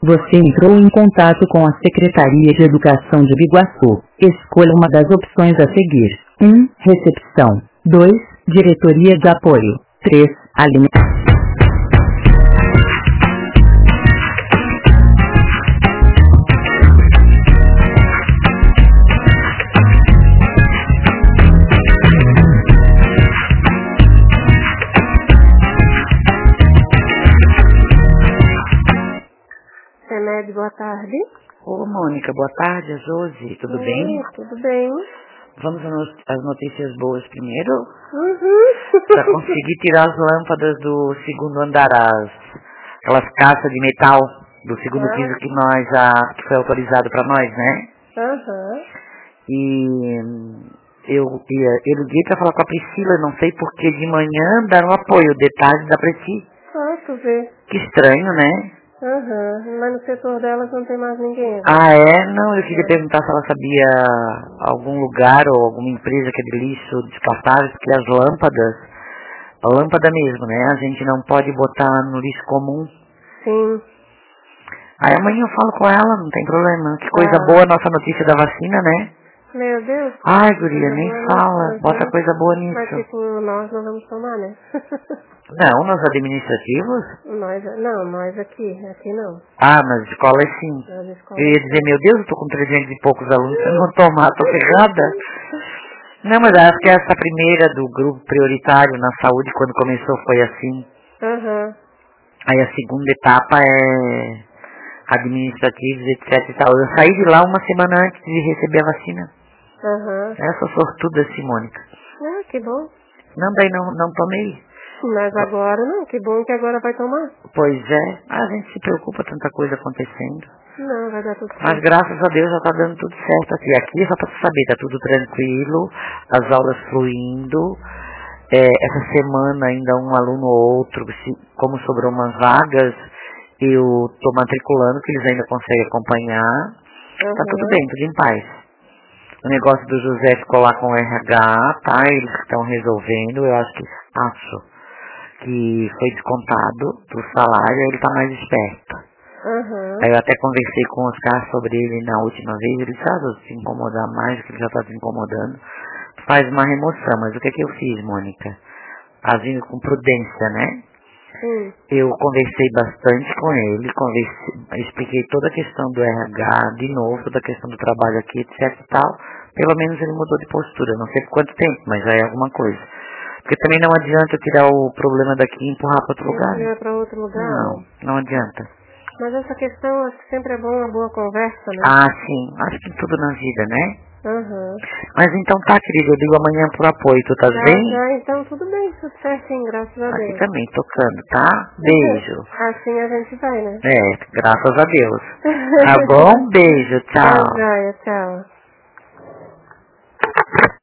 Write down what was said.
Você entrou em contato com a Secretaria de Educação de Biguaçu. Escolha uma das opções a seguir. 1. Recepção. 2. Diretoria de Apoio. 3. Alimentação. Remédio, boa tarde. Ô, Mônica, boa tarde, a Josi, tudo bem? Tudo bem. Vamos às notícias boas primeiro? Uhum. Para conseguir tirar as lâmpadas do segundo andar, aquelas caixas de metal do segundo piso que foi autorizado para nós, né? Aham. E eu liguei para falar com a Priscila, não sei porque de manhã deram apoio, de tarde dá pra ti. Tu vê. Que estranho, né? Aham. Mas no setor delas não tem mais ninguém. Ah, é? Não, eu queria perguntar se ela sabia algum lugar ou alguma empresa que é de lixo descartável, porque as lâmpadas, a lâmpada mesmo, né? A gente não pode botar no lixo comum. Sim. Aí amanhã eu falo com ela, não tem problema. Que coisa boa a nossa notícia da vacina, né? Meu Deus. Ai, guria, nem fala. Bota coisa boa nisso. Mas tipo, nós não vamos tomar, né? Não, nos administrativos? Nós aqui não. Ah, nas escolas sim. Eu ia dizer, meu Deus, eu tô com 300 e poucos alunos, se eu não tomar, tô ferrada. Não, mas acho que essa primeira do grupo prioritário na saúde, quando começou, foi assim. Aham. Aí a segunda etapa é administrativos, etc e tal. Eu saí de lá uma semana antes de receber a vacina. Aham. Eu sou sortuda assim, Mônica. Ah, que bom. Não, daí não tomei. Mas agora não, que bom que agora vai tomar. Pois é, a gente se preocupa, tanta coisa acontecendo. Não, vai dar tudo certo. Mas graças a Deus já tá dando tudo certo aqui. Aqui, só pra tu saber, tá tudo tranquilo, as aulas fluindo. Essa semana ainda um aluno ou outro, como sobrou umas vagas, eu tô matriculando, que eles ainda conseguem acompanhar. Tá tudo bem, tudo em paz. O negócio do José ficou lá com o RH, tá? Eles estão resolvendo, eu acho que foi descontado do salário, ele tá mais esperto. Aí eu até conversei com o Oscar sobre ele na última vez, ele disse, se incomodar mais, que ele já tá se incomodando, faz uma remoção. Mas o que eu fiz, Mônica? Agindo com prudência, né? Sim. Eu conversei bastante com ele, expliquei toda a questão do RH, de novo, toda a questão do trabalho aqui, etc e tal. Pelo menos ele mudou de postura, não sei por quanto tempo, mas já é alguma coisa. Porque também não adianta eu tirar o problema daqui e empurrar para outro lugar. Tirar para outro lugar? Não adianta. Mas essa questão, acho que sempre é bom uma boa conversa, né? Ah, sim, acho que tudo na vida, né? Aham. Mas então tá, querido, eu digo amanhã por apoio, tu tá bem? Então tudo bem, tudo certinho, graças a Deus. Aqui também, tocando, tá? Beijo. Assim a gente vai, né? Graças a Deus. Tá bom? Beijo, tchau. Tchau.